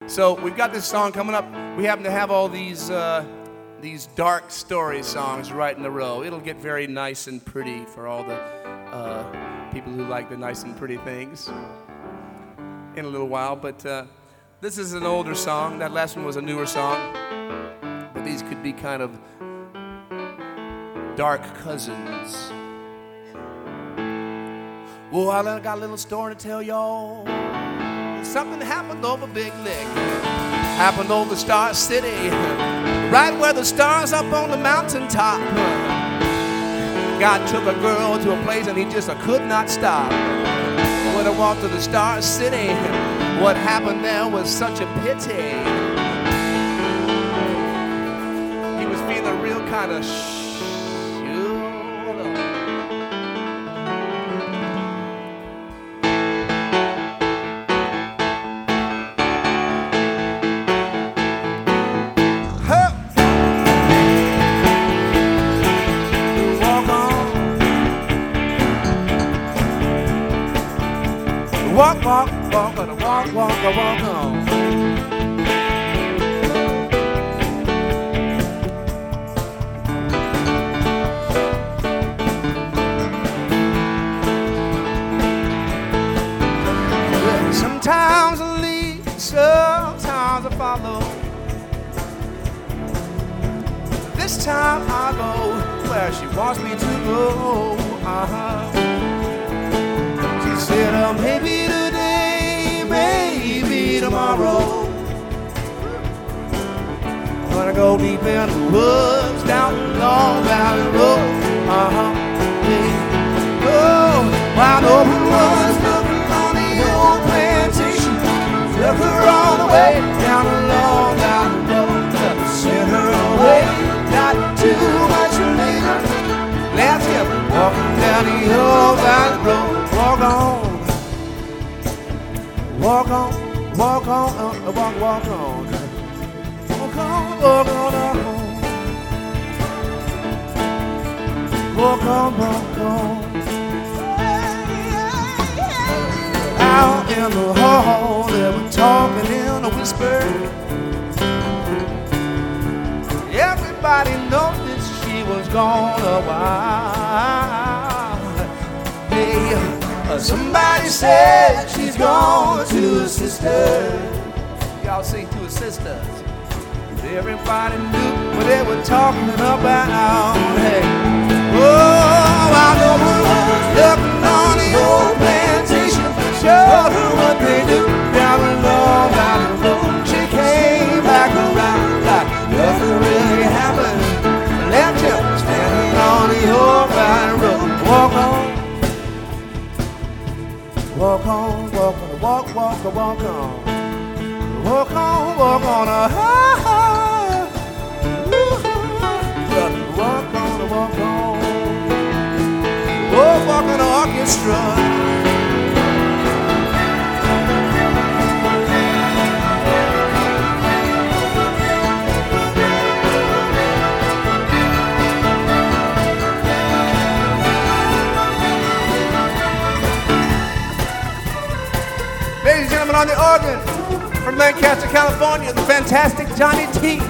So we've got this song coming up. We happen to have all these dark story songs right in a row. It'll get very nice and pretty for all the people who like the nice and pretty things in a little while. But this is an older song. That last one was a newer song. But these could be kind of dark cousins. Well, I got a little story to tell y'all. Something happened over Big Lick. Happened over Star City, right where the stars up on the mountaintop. God took a girl to a place and he just could not stop. When I walked to the Star City, what happened there was such a pity. He was feeling real kind of walk, walk, walk, gonna walk, walk, walk on. Well, sometimes I lead, sometimes I follow. This time I go where she wants me to go. She said, maybe today, maybe tomorrow. Gonna go deep in the woods, down the Long Valley Road. Yeah. Oh, while no one was looking on the old plantation, took her all the way down the Long Valley Road. Sent her away, not too much later. Left him walking down the old valley road. Walk on, walk on, walk on, walk, walk on. Walk on, walk on, walk on. Walk on, walk on. Out in the hall, they were talking in a whisper. Everybody noticed she was gone a while. Hey, somebody said she's gone to her sister. Y'all sing to her sisters. Everybody knew what they were talking about. Hey, oh, I know her was looking on the old plantation. Showed her what they do down the Long Valley Road. She came back around like nothing really happened. Left him standing on the old valley road. Walk on. Walk on, walk on, walk, walk, walk on. Walk on, walk on, walk on, walk on. Oh, walk on the orchestra. Ladies and gentlemen, on the organ from Lancaster, California, the fantastic Johnny T.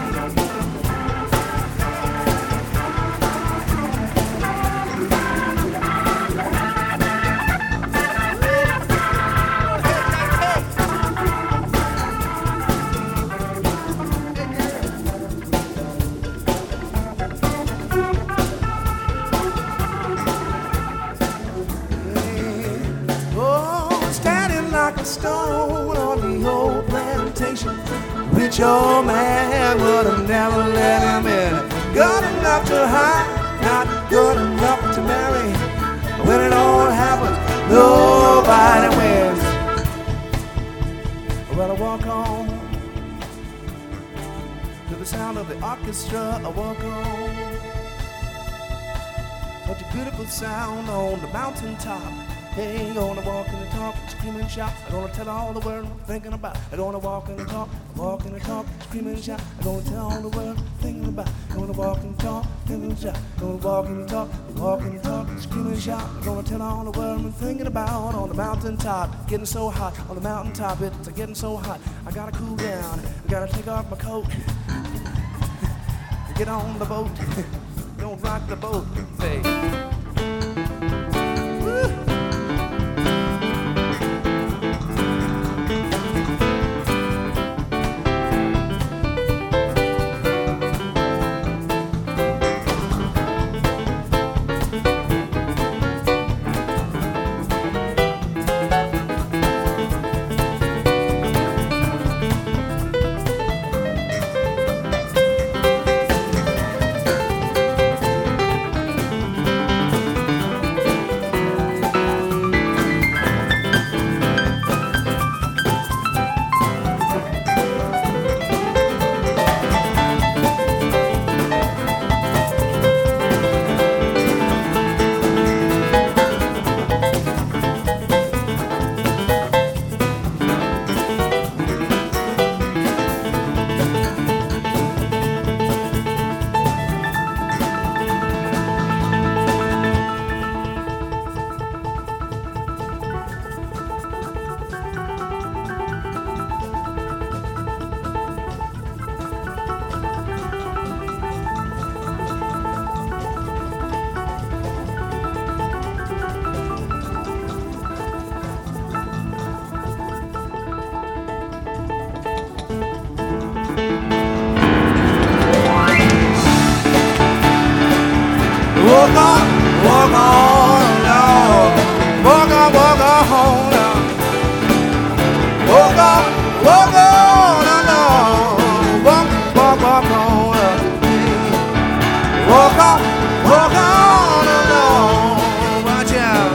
A stone on the old plantation. Rich old man would have never let him in. Good enough to hide, not good enough to marry. When it all happens, nobody wins. Well, I walk on to the sound of the orchestra. I walk on. Such a beautiful sound on the mountaintop. Hey, on the walk in the talk. scream and shout. I'm gonna tell all the world I'm thinking about. I'm gonna walk and talk, scream and shout. I'm gonna tell all the world I'm thinking about. I'm gonna walk and talk, scream and shout. I'm gonna walk and talk, scream and shout. I'm gonna tell all the world I'm thinking about. On the mountaintop, getting so hot. On the mountaintop, it's getting so hot. I gotta cool down. I gotta take off my coat. Get on the boat. Don't rock the boat, babe. Walk on, Lord. Walk on, Lord. Walk on, Lord. Walk on, Lord. Walk on, Lord. Watch out.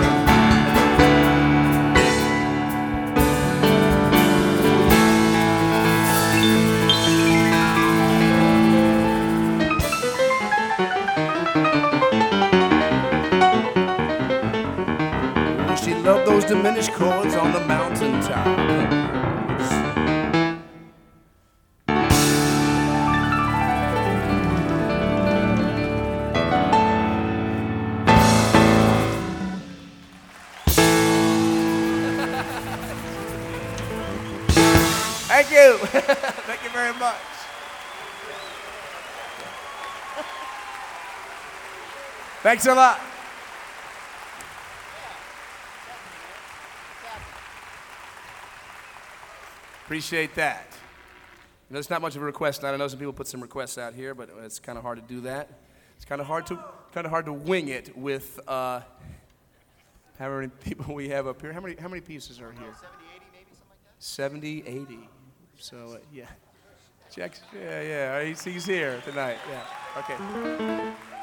She loved those diminished chords on the mountaintop. Thank you. Thank you very much. Thanks a lot. Appreciate that. You know, it's not much of a request. I know some people put some requests out here, but it's kind of hard to do that. It's kind of hard to wing it with how many people we have up here. How many pieces are here? 70, 80 maybe, something like that. 70, 80. So yeah, Jack's, yeah. He's here tonight. Yeah. Okay.